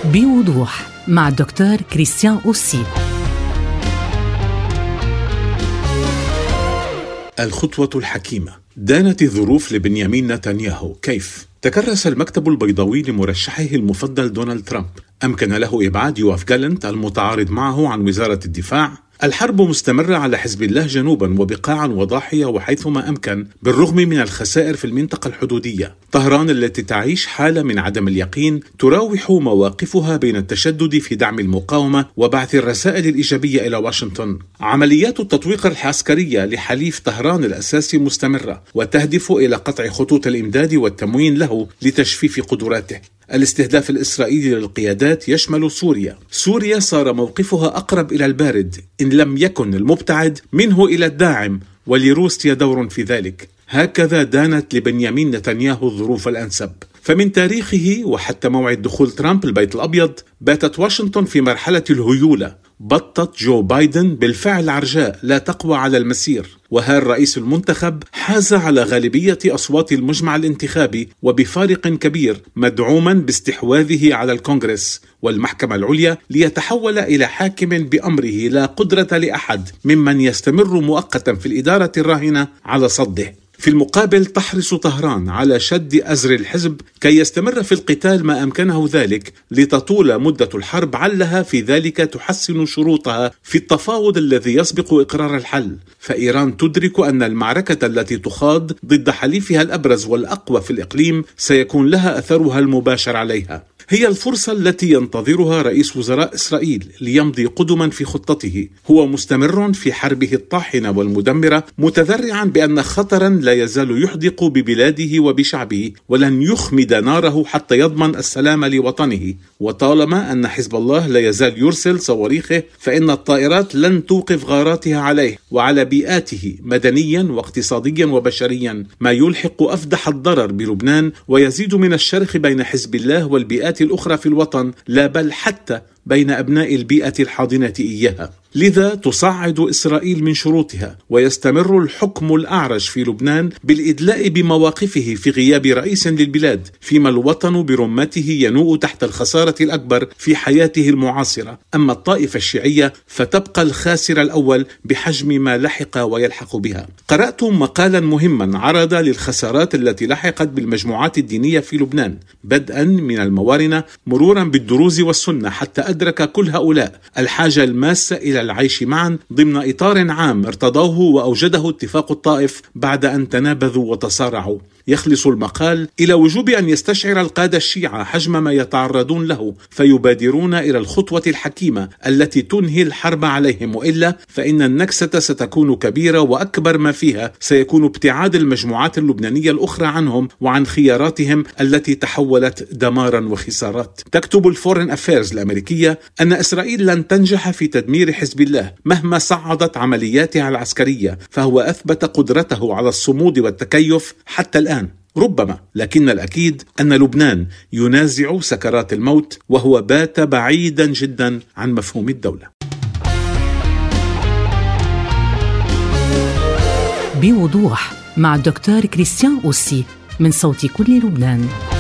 بوضوح مع الدكتور كريستيان أوسي. الخطوة الحكيمة. دانت الظروف لبنيامين نتنياهو. كيف؟ تكرس المكتب البيضاوي لمرشحه المفضل دونالد ترامب. أمكن له إبعاد يوآف جالنت المتعارض معه عن وزارة الدفاع. الحرب مستمرة على حزب الله جنوبا وبقاعا وضاحية وحيثما أمكن بالرغم من الخسائر في المنطقة الحدودية. طهران التي تعيش حالة من عدم اليقين تراوح مواقفها بين التشدد في دعم المقاومة وبعث الرسائل الإيجابية إلى واشنطن. عمليات التطويق العسكرية لحليف طهران الأساسي مستمرة وتهدف إلى قطع خطوط الإمداد والتموين له لتجفيف قدراته. الاستهداف الإسرائيلي للقيادات يشمل سوريا. سوريا صار موقفها أقرب إلى البارد إن لم يكن المبتعد منه إلى الداعم، ولروسيا دور في ذلك. هكذا دانت لبنيامين نتنياهو الظروف الأنسب. فمن تاريخه وحتى موعد دخول ترامب البيت الأبيض باتت واشنطن في مرحلة الهيولة. بطت جو بايدن بالفعل عرجاء لا تقوى على المسير، وها الرئيس المنتخب حاز على غالبية أصوات المجمع الانتخابي وبفارق كبير، مدعوما باستحواذه على الكونغرس والمحكمة العليا ليتحول إلى حاكم بأمره لا قدرة لأحد ممن يستمر مؤقتا في الإدارة الراهنة على صده. في المقابل تحرص طهران على شد أزر الحزب كي يستمر في القتال ما أمكنه ذلك لتطول مدة الحرب، علها في ذلك تحسن شروطها في التفاوض الذي يسبق إقرار الحل. فإيران تدرك أن المعركة التي تخاض ضد حليفها الأبرز والأقوى في الإقليم سيكون لها أثرها المباشر عليها. هي الفرصة التي ينتظرها رئيس وزراء إسرائيل ليمضي قدما في خطته. هو مستمر في حربه الطاحنة والمدمرة، متذرعا بأن خطرا لا يزال يحدق ببلاده وبشعبه، ولن يخمد ناره حتى يضمن السلام لوطنه. وطالما أن حزب الله لا يزال يرسل صواريخه فإن الطائرات لن توقف غاراتها عليه وعلى بيئاته مدنيا واقتصاديا وبشريا، ما يلحق أفدح الضرر بلبنان ويزيد من الشرخ بين حزب الله والبيئات الأخرى في الوطن، لا بل حتى بين أبناء البيئة الحاضنة إياها. لذا تصعد إسرائيل من شروطها، ويستمر الحكم الأعرج في لبنان بالإدلاء بمواقفه في غياب رئيس للبلاد، فيما الوطن برمته ينوء تحت الخسارة الأكبر في حياته المعاصرة. أما الطائفة الشيعية فتبقى الخاسر الأول بحجم ما لحق ويلحق بها. قرأت مقالا مهما عرض للخسارات التي لحقت بالمجموعات الدينية في لبنان، بدءا من الموارنة مرورا بالدروز والسنة، حتى أدرك كل هؤلاء الحاجة الماسة إلى العيش معا ضمن إطار عام ارتضوه وأوجده اتفاق الطائف بعد أن تنابذوا وتصارعوا. يخلص المقال إلى وجوب أن يستشعر القادة الشيعة حجم ما يتعرضون له فيبادرون إلى الخطوة الحكيمة التي تنهي الحرب عليهم، وإلا فإن النكسة ستكون كبيرة، وأكبر ما فيها سيكون ابتعاد المجموعات اللبنانية الأخرى عنهم وعن خياراتهم التي تحولت دمارا وخسارات. تكتب الفورن أفيرز الأمريكية أن إسرائيل لن تنجح في تدمير حزب الله مهما صعدت عملياتها العسكرية، فهو أثبت قدرته على الصمود والتكيف حتى الآن. ربما، لكن الأكيد أن لبنان ينازع سكرات الموت، وهو بات بعيدا جدا عن مفهوم الدولة. بوضوح مع الدكتور كريستيان أوسي من صوت كل لبنان.